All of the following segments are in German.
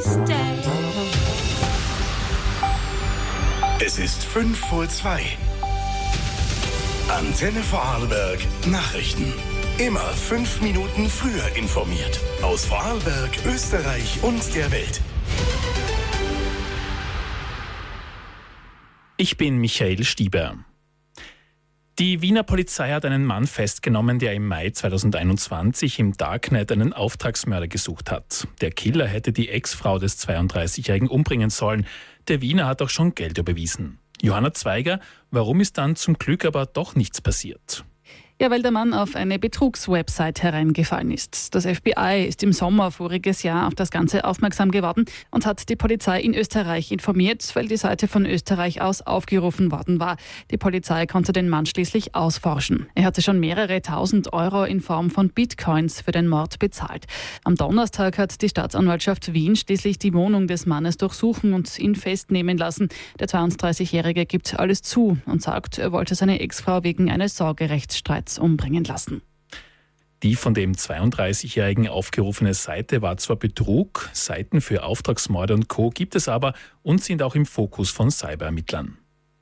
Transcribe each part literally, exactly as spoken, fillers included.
stay. Es ist fünf vor zwei. Antenne Vorarlberg Nachrichten. Immer fünf Minuten früher informiert. Aus Vorarlberg, Österreich und der Welt. Ich bin Michael Stieber. Die Wiener Polizei hat einen Mann festgenommen, der im Mai zweitausendeinundzwanzig im Darknet einen Auftragsmörder gesucht hat. Der Killer hätte die Ex-Frau des zweiunddreißigjährigen umbringen sollen. Der Wiener hat auch schon Geld überwiesen. Johanna Zweiger, warum ist dann zum Glück aber doch nichts passiert? Ja, weil der Mann auf eine Betrugswebsite hereingefallen ist. Das F B I ist im Sommer voriges Jahr auf das Ganze aufmerksam geworden und hat die Polizei in Österreich informiert, weil die Seite von Österreich aus aufgerufen worden war. Die Polizei konnte den Mann schließlich ausforschen. Er hatte schon mehrere tausend Euro in Form von Bitcoins für den Mord bezahlt. Am Donnerstag hat die Staatsanwaltschaft Wien schließlich die Wohnung des Mannes durchsuchen und ihn festnehmen lassen. Der zweiunddreißigjährige gibt alles zu und sagt, er wollte seine Ex-Frau wegen eines Sorgerechtsstreits umbringen lassen. Die von dem zweiunddreißigjährigen aufgerufene Seite war zwar Betrug, Seiten für Auftragsmorde und Co. gibt es aber und sind auch im Fokus von Cyberermittlern.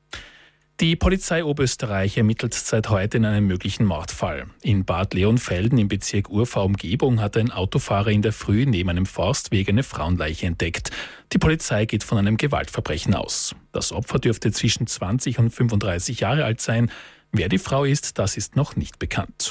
Die Polizei Oberösterreich ermittelt seit heute in einem möglichen Mordfall. In Bad Leonfelden im Bezirk Urfahr-Umgebung hat ein Autofahrer in der Früh neben einem Forstweg eine Frauenleiche entdeckt. Die Polizei geht von einem Gewaltverbrechen aus. Das Opfer dürfte zwischen zwanzig und fünfunddreißig Jahre alt sein. Wer die Frau ist, das ist noch nicht bekannt.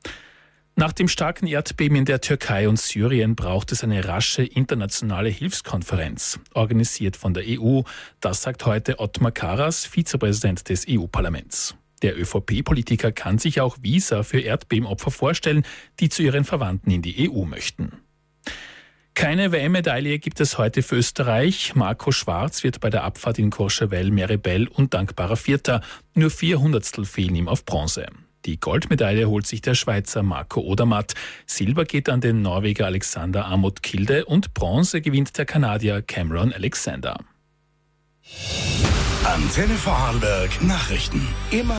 Nach dem starken Erdbeben in der Türkei und Syrien braucht es eine rasche internationale Hilfskonferenz, organisiert von der E U. Das sagt heute Ottmar Karas, Vizepräsident des E U-Parlaments. Der ÖVP-Politiker kann sich auch Visa für Erdbebenopfer vorstellen, die zu ihren Verwandten in die E U möchten. Keine W M-Medaille gibt es heute für Österreich. Marco Schwarz wird bei der Abfahrt in Courchevel-Meribel undankbarer Vierter. Nur vier Hundertstel fehlen ihm auf Bronze. Die Goldmedaille holt sich der Schweizer Marco Odermatt. Silber geht an den Norweger Alexander Amund Kilde und Bronze gewinnt der Kanadier Cameron Alexander. Antenne Vorarlberg Nachrichten. Immer